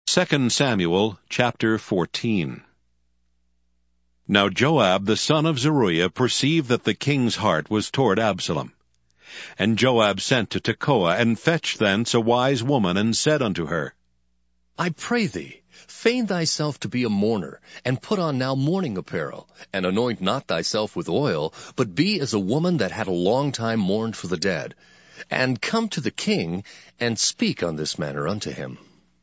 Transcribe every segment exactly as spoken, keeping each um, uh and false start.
Second Samuel chapter fourteen. Now Joab the son of Zeruiah perceived that the king's heart was toward Absalom. And Joab sent to Tekoa, and fetched thence a wise woman, and said unto her, I pray thee, feign thyself to be a mourner, and put on now mourning apparel, and anoint not thyself with oil, but be as a woman that had a long time mourned for the dead, and come to the king, and speak on this manner unto him.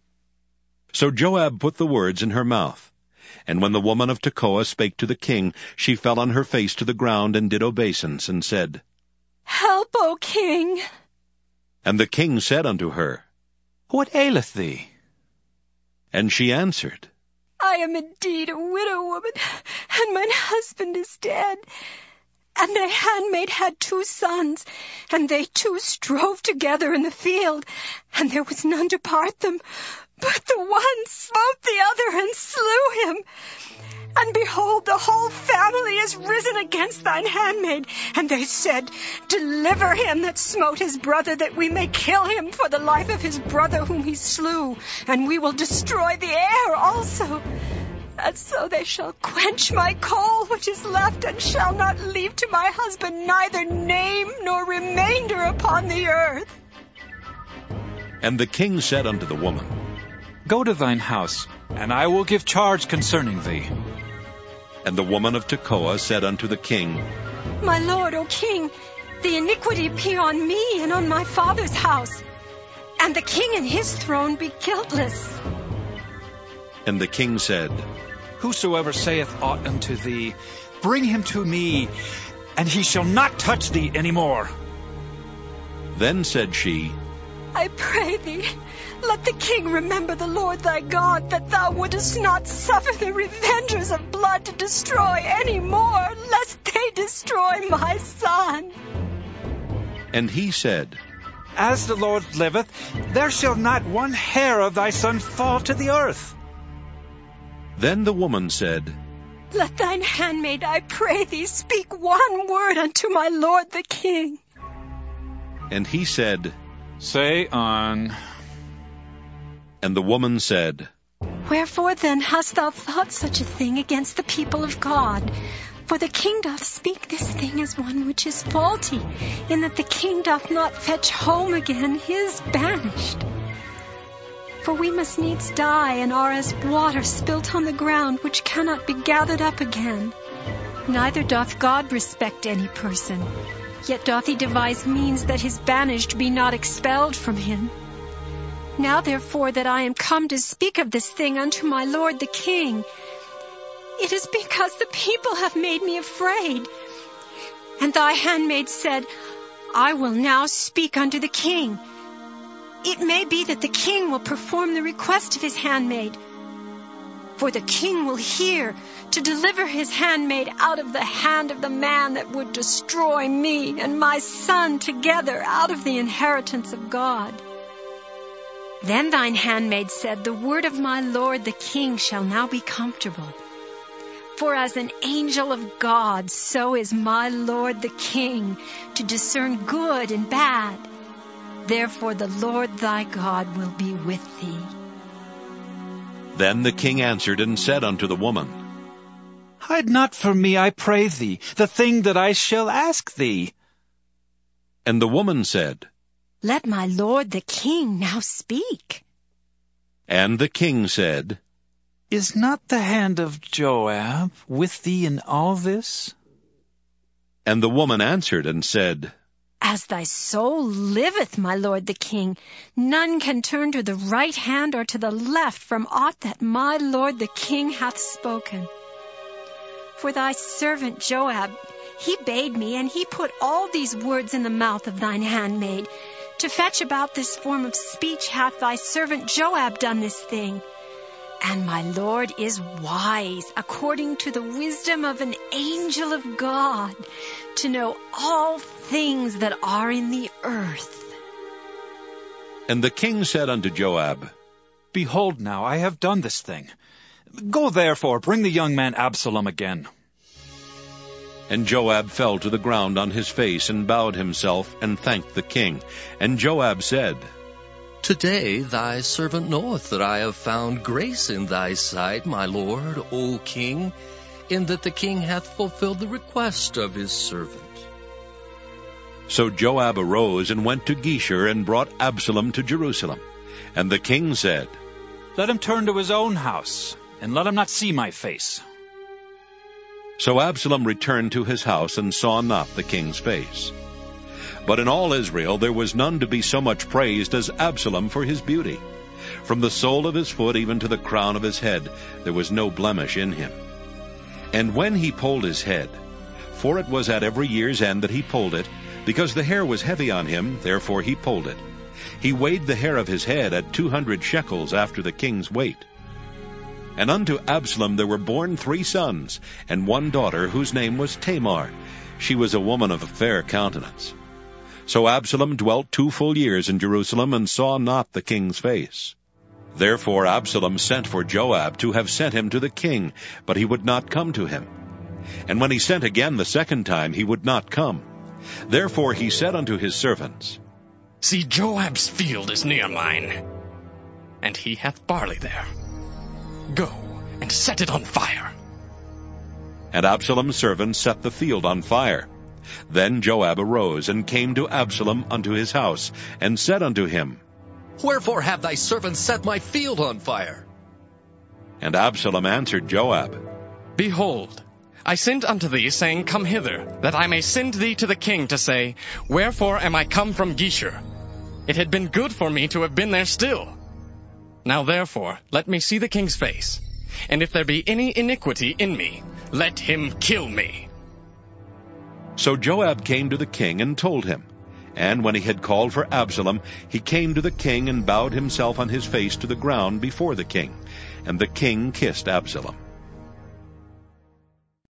So Joab put the words in her mouth. And when the woman of Tekoa spake to the king, she fell on her face to the ground, and did obeisance, and said, Help, O king. And the king said unto her, What aileth thee? And she answered, I am indeed a widow woman, and mine husband is dead. And thy handmaid had two sons, and they two strove together in the field, and there was none to part them. But the one smote the other and slew him. And behold, the whole family is risen against thine handmaid. And they said, Deliver him that smote his brother, that we may kill him for the life of his brother whom he slew, and we will destroy the heir also. And so they shall quench my coal which is left, and shall not leave to my husband neither name nor remainder upon the earth. And the king said unto the woman, Go to thine house, and I will give charge concerning thee. And the woman of Tekoa said unto the king, My lord, O king, the iniquity be on me and on my father's house, and the king and his throne be guiltless. And the king said, Whosoever saith aught unto thee, bring him to me, and he shall not touch thee any more. Then said she, I pray thee, let the king remember the Lord thy God, that thou wouldest not suffer the revengers of blood to destroy any more, lest they destroy my son. And he said, As the Lord liveth, there shall not one hair of thy son fall to the earth. Then the woman said, Let thine handmaid, I pray thee, speak one word unto my lord the king. And he said, Say on. And the woman said, Wherefore then hast thou thought such a thing against the people of God? For the king doth speak this thing as one which is faulty, in that the king doth not fetch home again his banished. For we must needs die, and are as water spilt on the ground, which cannot be gathered up again. Neither doth God respect any person, yet doth he devise means that his banished be not expelled from him. Now therefore that I am come to speak of this thing unto my lord the king, it is because the people have made me afraid. And thy handmaid said, I will now speak unto the king. It may be that the king will perform the request of his handmaid. For the king will hear to deliver his handmaid out of the hand of the man that would destroy me and my son together out of the inheritance of God. Then thine handmaid said, The word of my lord the king shall now be comfortable. For as an angel of God, so is my lord the king, to discern good and bad. Therefore the Lord thy God will be with thee. Then the king answered and said unto the woman, Hide not from me, I pray thee, the thing that I shall ask thee. And the woman said, Let my lord the king now speak. And the king said, Is not the hand of Joab with thee in all this? And the woman answered and said, As thy soul liveth, my lord the king, none can turn to the right hand or to the left from aught that my lord the king hath spoken. For thy servant Joab, he bade me, and he put all these words in the mouth of thine handmaid. To fetch about this form of speech hath thy servant Joab done this thing. And my Lord is wise, according to the wisdom of an angel of God, to know all things that are in the earth. And the king said unto Joab, Behold now, I have done this thing. Go therefore, bring the young man Absalom again. And Joab fell to the ground on his face, and bowed himself, and thanked the king. And Joab said, Today thy servant knoweth that I have found grace in thy sight, my lord, O king, in that the king hath fulfilled the request of his servant. So Joab arose and went to Geshur and brought Absalom to Jerusalem. And the king said, Let him turn to his own house, and let him not see my face. So Absalom returned to his house and saw not the king's face. But in all Israel there was none to be so much praised as Absalom for his beauty. From the sole of his foot even to the crown of his head there was no blemish in him. And when he polled his head, for it was at every year's end that he polled it, because the hair was heavy on him, therefore he polled it. He weighed the hair of his head at two hundred shekels after the king's weight. And unto Absalom there were born three sons, and one daughter, whose name was Tamar. She was a woman of a fair countenance. So Absalom dwelt two full years in Jerusalem, and saw not the king's face. Therefore Absalom sent for Joab to have sent him to the king, but he would not come to him. And when he sent again the second time, he would not come. Therefore he said unto his servants, See, Joab's field is near mine, and he hath barley there. Go and set it on fire. And Absalom's servants set the field on fire. Then Joab arose and came to Absalom unto his house, and said unto him, Wherefore have thy servants set my field on fire? And Absalom answered Joab, Behold, I sent unto thee, saying, Come hither, that I may send thee to the king to say, Wherefore am I come from Geshur? It had been good for me to have been there still. Now therefore let me see the king's face, and if there be any iniquity in me, let him kill me. So Joab came to the king and told him. And when he had called for Absalom, he came to the king and bowed himself on his face to the ground before the king. And the king kissed Absalom.